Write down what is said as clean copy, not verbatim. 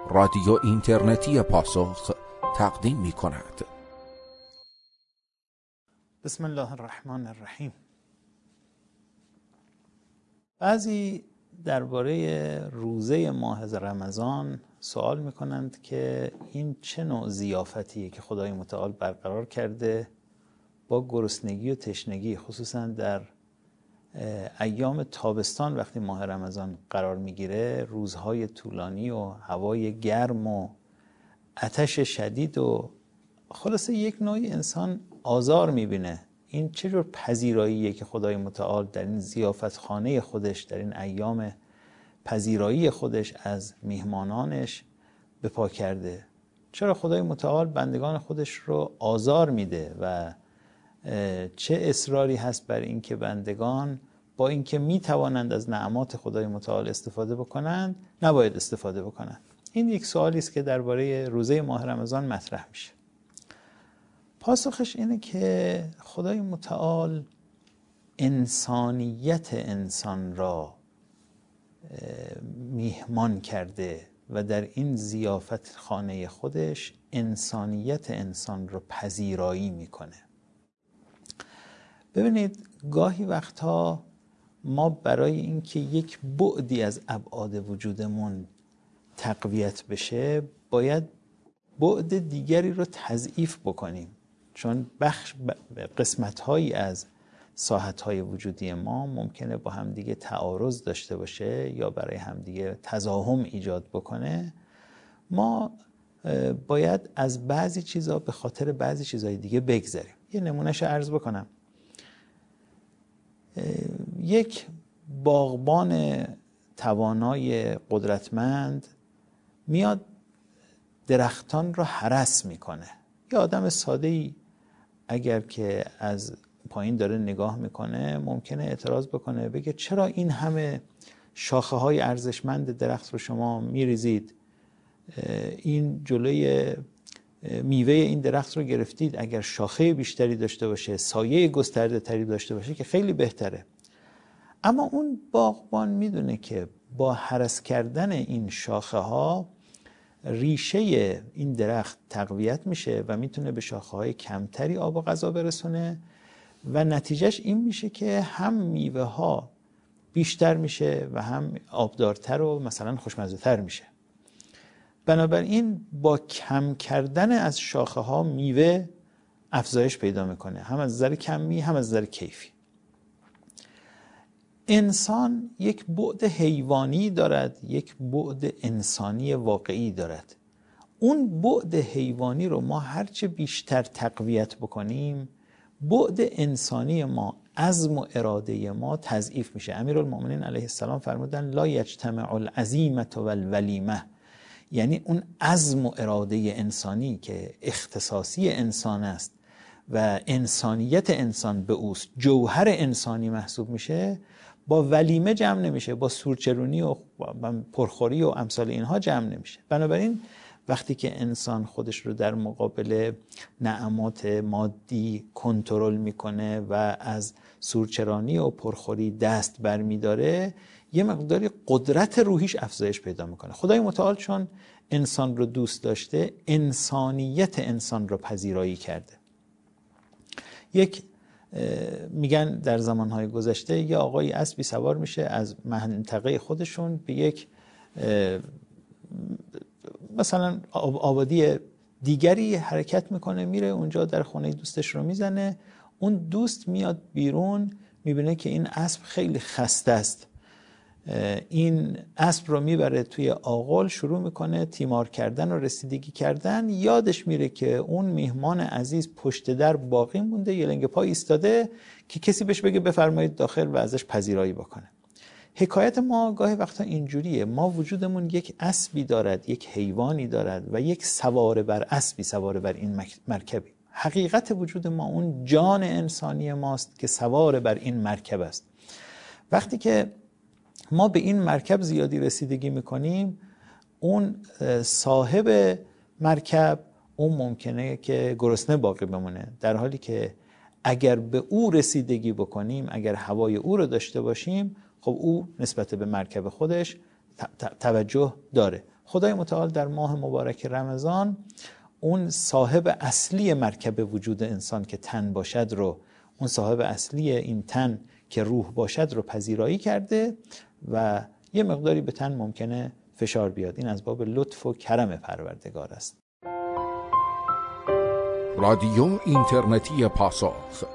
رادیو اینترنتی پاسخ تقدیم می کند. بسم الله الرحمن الرحیم. بعضی درباره روزه ماه رمضان سوال می کنند که این چه نوع ضیافتیه که خدای متعال برقرار کرده با گرسنگی و تشنگی، خصوصا در ایام تابستان وقتی ماه رمضان قرار میگیره، روزهای طولانی و هوای گرم و آتش شدید و خلاصه یک نوعی انسان آزار میبینه. این چه جور پذیراییه که خدای متعال در این ضیافت خانه خودش، در این ایام پذیرایی خودش از میهمانانش به پا کرده؟ چرا خدای متعال بندگان خودش رو آزار میده و چه اصراری هست بر این که بندگان با اینکه می توانند از نعمات خدای متعال استفاده بکنند نباید استفاده بکنند؟ این یک سوالی است که درباره روزه ماه رمضان مطرح میشه. پاسخش اینه که خدای متعال انسانیت انسان را میهمان کرده و در این ضیافت خانه خودش انسانیت انسان را پذیرایی میکنه. ببینید، گاهی وقتها ما برای اینکه یک بعدی از ابعاد وجودمون تقویت بشه باید بعد دیگری رو تضعیف بکنیم، چون قسمت‌هایی از ساحت‌های وجودی ما ممکنه با همدیگه تعارض داشته باشه یا برای همدیگه تزاحم ایجاد بکنه. ما باید از بعضی چیزا به خاطر بعضی چیزهای دیگه بگذریم. یه نمونهش عرض بکنم. یک باغبان توانای قدرتمند میاد درختان را هرس میکنه. یه آدم ساده‌ای اگر که از پایین داره نگاه میکنه ممکنه اعتراض بکنه، بگه چرا این همه شاخه های ارزشمند درخت رو شما میریزید؟ این جلوی میوه این درخت رو گرفتید. اگر شاخه بیشتری داشته باشه، سایه گسترده تری داشته باشه که خیلی بهتره. اما اون باغبان میدونه که با هرس کردن این شاخه ها ریشه این درخت تقویت میشه و میتونه به شاخه های کمتری آب و غذا برسونه و نتیجهش این میشه که هم میوه ها بیشتر میشه و هم آبدارتر و مثلا خوشمزه تر میشه. بنابراین با کم کردن از شاخه ها میوه افزایش پیدا میکنه، هم از نظر کمی هم از نظر کیفی. انسان یک بعد حیوانی دارد، یک بعد انسانی واقعی دارد. اون بعد حیوانی رو ما هرچه بیشتر تقویت بکنیم، بعد انسانی ما، عزم و اراده ما تضعیف میشه. امیرالمومنین علیه السلام فرمودن لا یجتمع العزیمة والولیمة، یعنی اون عزم و اراده انسانی که اختصاصی انسان است و انسانیت انسان به اوست، جوهر انسانی محسوب میشه، با ولیمه جمع نمیشه، با سورچرونی و پرخوری و امثال اینها جمع نمیشه. بنابراین وقتی که انسان خودش رو در مقابل نعمات مادی کنترل میکنه و از سورچرانی و پرخوری دست برمیداره، یه مقداری قدرت روحیش افزایش پیدا میکنه. خدای متعال چون انسان رو دوست داشته، انسانیت انسان رو پذیرایی کرده. میگن در زمانهای گذشته یه آقای اسبی سوار میشه از منطقه خودشون به یک مثلا آبادی دیگری حرکت میکنه، میره اونجا در خونه دوستش رو میزنه. اون دوست میاد بیرون، میبینه که این اسب خیلی خسته است. این اسب رو میبره توی آغل، شروع میکنه تیمار کردن و رسیدگی کردن. یادش میره که اون میهمان عزیز پشت در باقی مونده، یه لنگ پای ایستاده که کسی بهش بگه بفرمایید داخل و ازش پذیرایی بکنه. حکایت ما گاهی وقتا اینجوریه. ما وجودمون یک اسبی دارد، یک حیوانی دارد و یک سوار بر اسبی، سوار بر این مرکبی. حقیقت وجود ما اون جان انسانی ماست که سوار بر این مرکب است. وقتی که ما به این مرکب زیادی رسیدگی میکنیم، اون صاحب مرکب اون ممکنه که گرسنه باقی بمونه، در حالی که اگر به او رسیدگی بکنیم، اگر هوای او رو داشته باشیم، خب او نسبت به مرکب خودش توجه داره. خدای متعال در ماه مبارک رمضان اون صاحب اصلی مرکب وجود انسان که تن باشد رو، اون صاحب اصلی این تن که روح باشد رو پذیرایی کرده و یه مقداری به تن ممکنه فشار بیاد. این از باب لطف و کرم پروردگار است. رادیو اینترنتی پاسخ